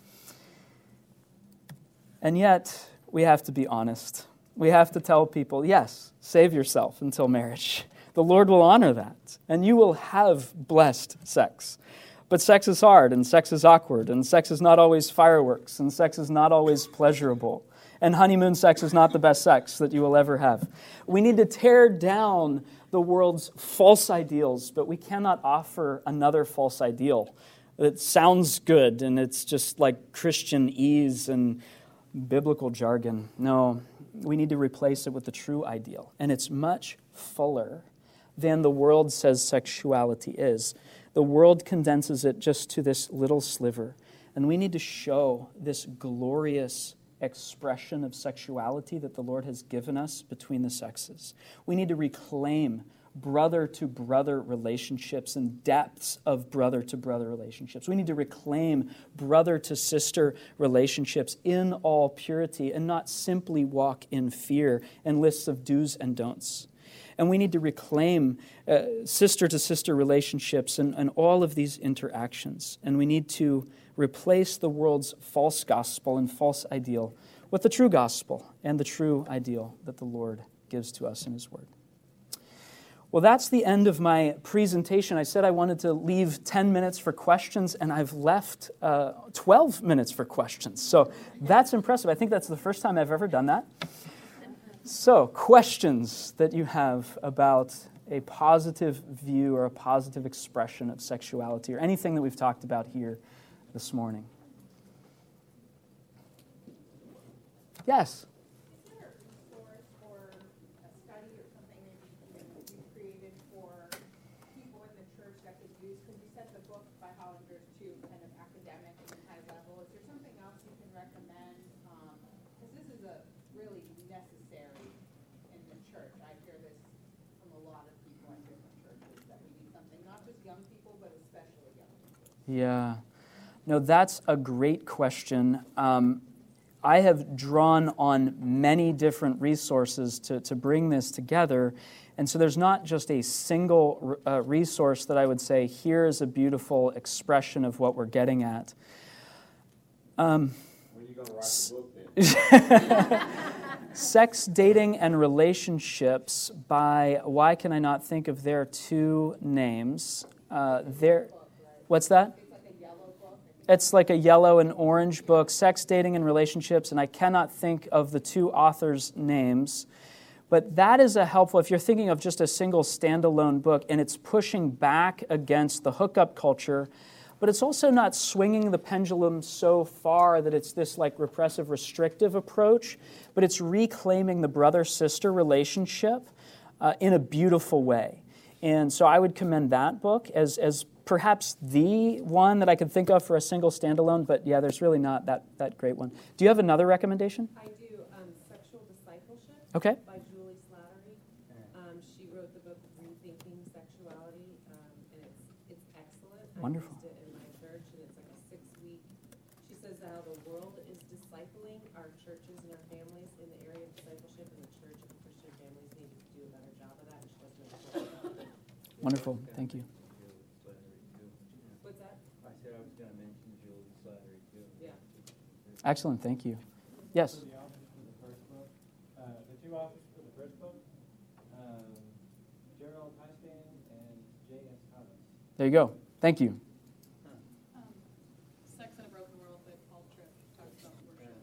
And yet, we have to be honest. We have to tell people, yes, save yourself until marriage. The Lord will honor that, and you will have blessed sex. But sex is hard, and sex is awkward, and sex is not always fireworks, and sex is not always pleasurable. And honeymoon sex is not the best sex that you will ever have. We need to tear down the world's false ideals, but we cannot offer another false ideal. It sounds good, and it's just like Christian ease and biblical jargon. No, we need to replace it with the true ideal, and it's much fuller than the world says sexuality is. The world condenses it just to this little sliver, and we need to show this glorious expression of sexuality that the Lord has given us between the sexes. We need to reclaim brother-to-brother relationships and depths of brother-to-brother relationships. We need to reclaim brother-to-sister relationships in all purity and not simply walk in fear and lists of do's and don'ts. And we need to reclaim sister-to-sister relationships and all of these interactions. And we need to replace the world's false gospel and false ideal with the true gospel and the true ideal that the Lord gives to us in His Word. Well, that's the end of my presentation. I said I wanted to leave 10 minutes for questions, and I've left 12 minutes for questions. So that's impressive. I think that's the first time I've ever done that. So, questions that you have about a positive view or a positive expression of sexuality or anything that we've talked about here this morning? Yes? Is there a resource or a study or something maybe you created for people in the church that could use? Because you said the book by Hollinger is too kind of academic and high level. Is there something else you can recommend? Because this is a really necessary in the church. I hear this from a lot of people at different churches that we need something, not just young people, but especially young people. Yeah. No, that's a great question. I have drawn on many different resources to bring this together. And so there's not just a single resource that I would say, here is a beautiful expression of what we're getting at. When are you going to write the book then? Sex, Dating, and Relationships by, why can I not think of their two names? What's that? It's like a yellow and orange book, Sex, Dating, and Relationships, and I cannot think of the two authors' names. But that is a helpful, if you're thinking of just a single standalone book, and it's pushing back against the hookup culture, but it's also not swinging the pendulum so far that it's this like repressive, restrictive approach, but it's reclaiming the brother-sister relationship in a beautiful way. And so I would commend that book as perhaps the one that I could think of for a single standalone, but yeah, there's really not that great one. Do you have another recommendation? I do. Sexual Discipleship Okay. by Julie Slattery. She wrote the book Rethinking Sexuality, and it's excellent. Wonderful. I used it in my church, and it's like a 6-week. She says how the world is discipling our churches and our families in the area of discipleship, and the church and Christian families need to do a better job of that. And she does it. Wonderful. Thank you. What's that? I said I was going to mention Julie Slattery too. Yeah. Excellent. Thank you. Yes. The authors for the first book, the two authors for the first book, Gerald Heistan and J.S. Thomas. There you go. Thank you. Sex in a Broken World by Paul Tripp talks about worship.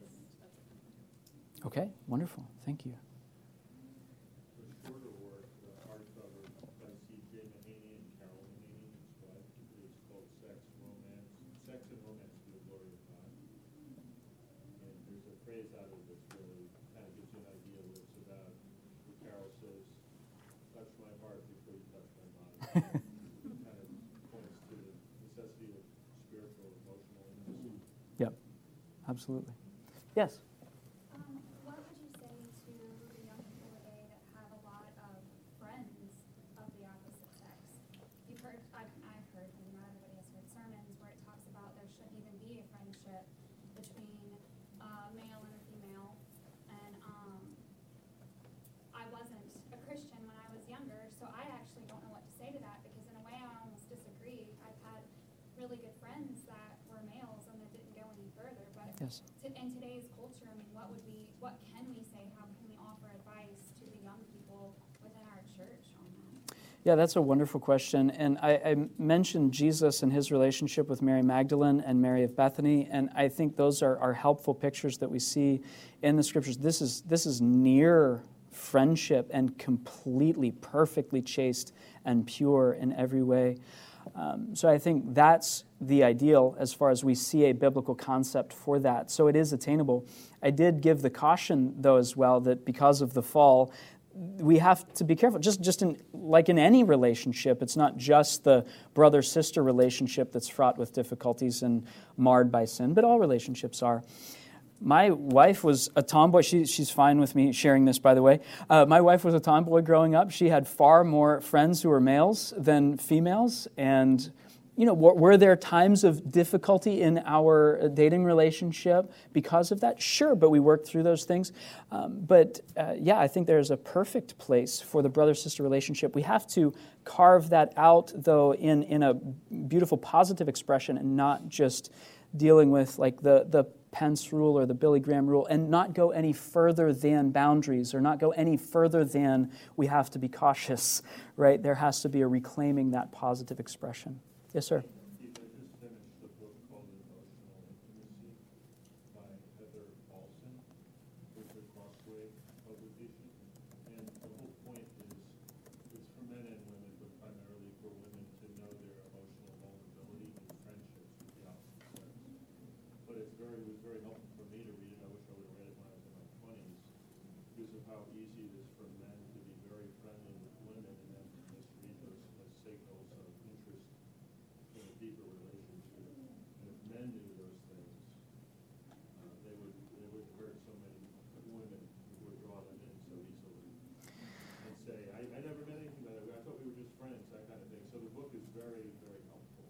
Okay. Wonderful. Thank you. The shorter work, the hardcover by C.J. Mahaney and Carol Mahaney, his wife, is called Sex and Romance to the Glory of God. And there's a phrase out of it that's really kind of gives you an idea of what it's about. Where Carol says, "Touch my heart before you touch my body." It kind of points to the necessity of spiritual, emotional intimacy. Yep. Absolutely. Yes. What would you say to the young people today that have a lot of friends of the opposite sex? I've heard, and not everybody has heard sermons where it talks about there shouldn't even be a friendship between a male and a female. And I wasn't a Christian when I was younger, so I actually don't know what to say to that, because in a way I almost disagree. I've had really good friends that were males and that didn't go any further, but Yes. in today's culture, I mean, what can we say? How can we offer advice to the young people within our church on that? Yeah, that's a wonderful question. And I mentioned Jesus and his relationship with Mary Magdalene and Mary of Bethany, and I think those are helpful pictures that we see in the Scriptures. This is near friendship and completely, perfectly chaste and pure in every way. So I think that's the ideal as far as we see a biblical concept for that. So it is attainable. I did give the caution, though, as well, that because of the fall, we have to be careful. Just like in any relationship, it's not just the brother-sister relationship that's fraught with difficulties and marred by sin, but all relationships are. My wife was a tomboy. She's fine with me sharing this, by the way. My wife was a tomboy growing up. She had far more friends who were males than females. And, were there times of difficulty in our dating relationship because of that? Sure, but we worked through those things. I think there's a perfect place for the brother-sister relationship. We have to carve that out, though, in a beautiful positive expression and not just dealing with like the Pence rule or the Billy Graham rule, and not go any further than boundaries, or not go any further than we have to be cautious, right? There has to be a reclaiming that positive expression. Yes, sir. Keith, I just finished the book called Emotional Intimacy by Heather Paulson with the Crossway publication. And the whole point is it's for men and women, but primarily for women to know their emotional vulnerability in friendships with the opposite sex. But it was very helpful for me to read it. I wish I would have read it when I was in my 20s, because of how easy it is for men to be very friendly with women and then to misread those as signals of interest in a deeper relationship. And if men knew those things, they would hurt so many women who would draw them in so easily. And say, I never meant anything by that. I thought we were just friends, that kind of thing. So the book is very, very helpful.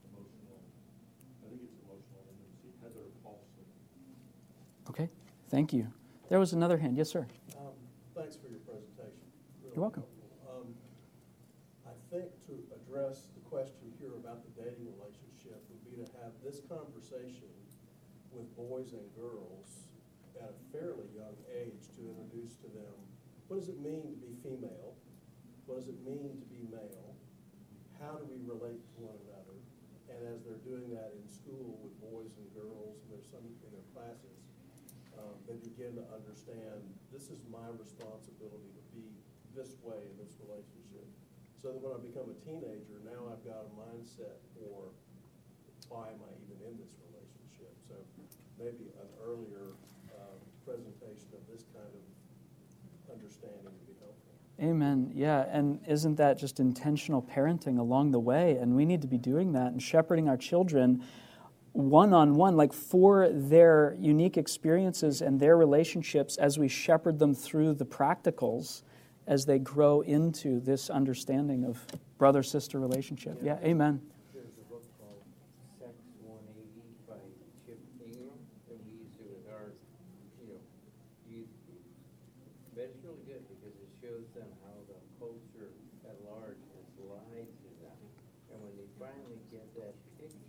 I think it's Emotional Intimacy. Heather Paulson. Okay, thank you. There was another hand. Yes, sir. Thanks for your presentation. Really You're welcome. helpful. I think to address the question here about the dating relationship would be to have this conversation with boys and girls at a fairly young age, to introduce to them, what does it mean to be female? What does it mean to be male? How do we relate to one another? And as they're doing that in school with boys and girls, and there's some in their classes, they begin to understand, this is my responsibility to be this way in this relationship. So that when I become a teenager, now I've got a mindset for why am I even in this relationship? So maybe an earlier presentation of this kind of understanding would be helpful. Amen. Yeah, and isn't that just intentional parenting along the way? And we need to be doing that and shepherding our children one-on-one, like for their unique experiences and their relationships as we shepherd them through the practicals as they grow into this understanding of brother-sister relationship. Yeah, amen. There's a book called Sex 180 by Chip Ingram that we use it with our, youth group. But it's really good because it shows them how the culture at large has lied to them. And when they finally get that picture,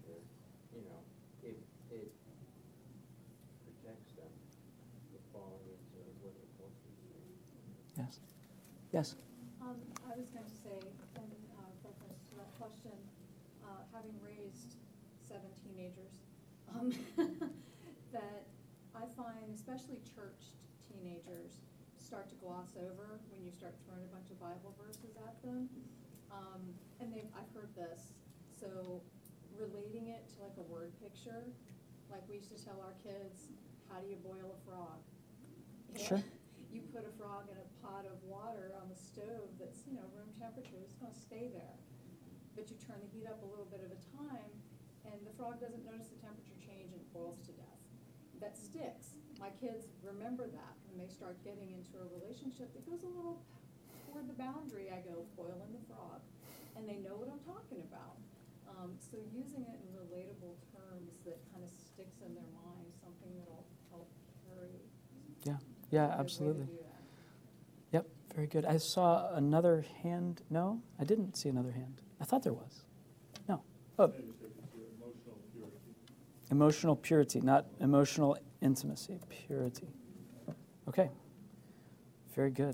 it protects them from falling into what the culture is saying. Yes. Yes. I was going to say, in reference to that question, having raised 7 teenagers, that I find, especially churched teenagers, start to gloss over when you start throwing a bunch of Bible verses at them. And I've heard this, so relating it to like a word picture, like we used to tell our kids, how do you boil a frog? Sure. You put a frog in a pot of water on the stove that's, room temperature, it's going to stay there. But you turn the heat up a little bit at a time, and the frog doesn't notice the temperature change and it boils to death. That sticks. My kids remember that when they start getting into a relationship that goes a little toward the boundary. I go, boiling the frog. And they know what I'm talking about. So using it in relatable terms that kind of sticks in their mind, something that'll help carry. Yeah, absolutely. Yep, very good. I saw another hand. No, I didn't see another hand. I thought there was. No. Oh. Emotional purity. Emotional purity, not emotional intimacy. Purity. Okay. Very good.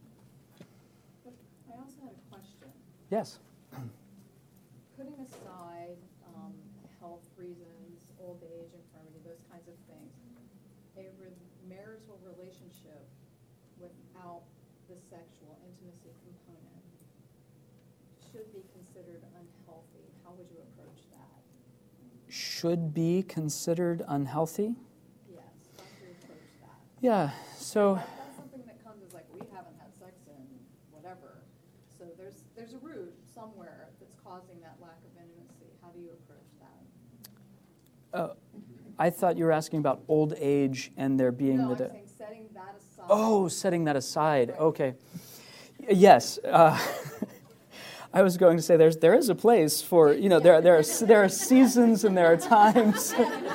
But I also had a question. Yes. Putting aside health reasons, old age, infirmity, those kinds of things, a marital relationship without the sexual intimacy component should be considered unhealthy. How would you approach that? Should be considered unhealthy? Yes, how do you approach that? Yeah, so... That's something that comes as like, we haven't had sex in whatever. So there's a root somewhere that's causing that lack of intimacy. How do you approach that? I thought you were asking about old age and there being no, the... I'm saying setting that aside. Oh, setting that aside. Right. Okay. Yes. I was going to say there is a place for, there are seasons and there are times.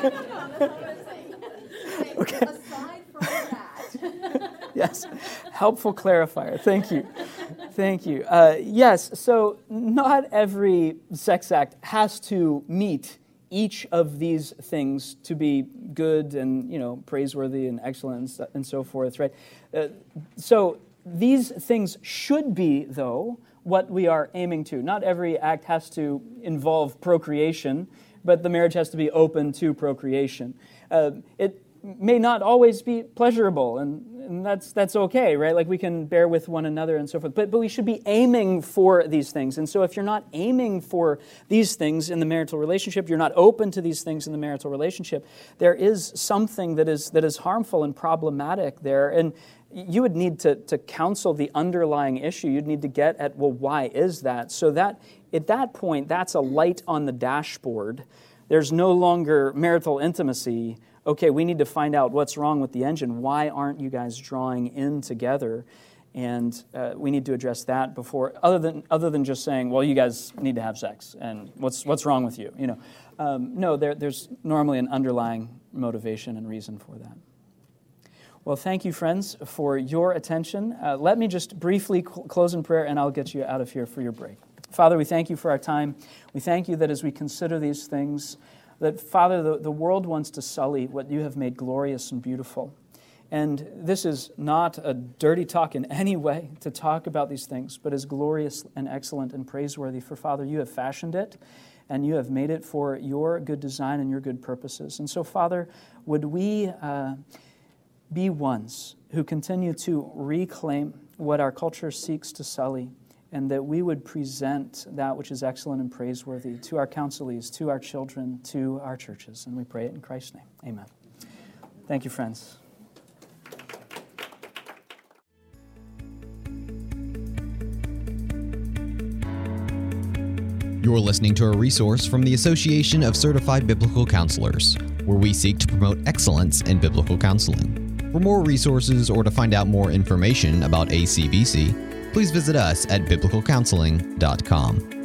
Okay. Aside from that. Yes. Helpful clarifier. Thank you. Thank you. Yes, so not every sex act has to meet each of these things to be good and, praiseworthy and excellent and so forth, right? So these things should be, though, what we are aiming to. Not every act has to involve procreation, but the marriage has to be open to procreation. It may not always be pleasurable, and that's okay, right? Like we can bear with one another and so forth. But we should be aiming for these things. And so if you're not aiming for these things in the marital relationship, you're not open to these things in the marital relationship, there is something that is harmful and problematic there. And you would need to counsel the underlying issue. You'd need to get at, well, why is that? So that at that point, that's a light on the dashboard. There's no longer marital intimacy. Okay, we need to find out what's wrong with the engine. Why aren't you guys drawing in together? And we need to address that before, other than just saying, well, you guys need to have sex, and what's wrong with you? No, there's normally an underlying motivation and reason for that. Well, thank you, friends, for your attention. Let me just briefly close in prayer, and I'll get you out of here for your break. Father, we thank you for our time. We thank you that as we consider these things, that, Father, the world wants to sully what you have made glorious and beautiful. And this is not a dirty talk in any way to talk about these things, but is glorious and excellent and praiseworthy. For, Father, you have fashioned it, and you have made it for your good design and your good purposes. And so, Father, would we be ones who continue to reclaim what our culture seeks to sully, and that we would present that which is excellent and praiseworthy to our counselees, to our children, to our churches. And we pray it in Christ's name. Amen. Thank you, friends. You're listening to a resource from the Association of Certified Biblical Counselors, where we seek to promote excellence in biblical counseling. For more resources or to find out more information about ACBC, please visit us at biblicalcounseling.com.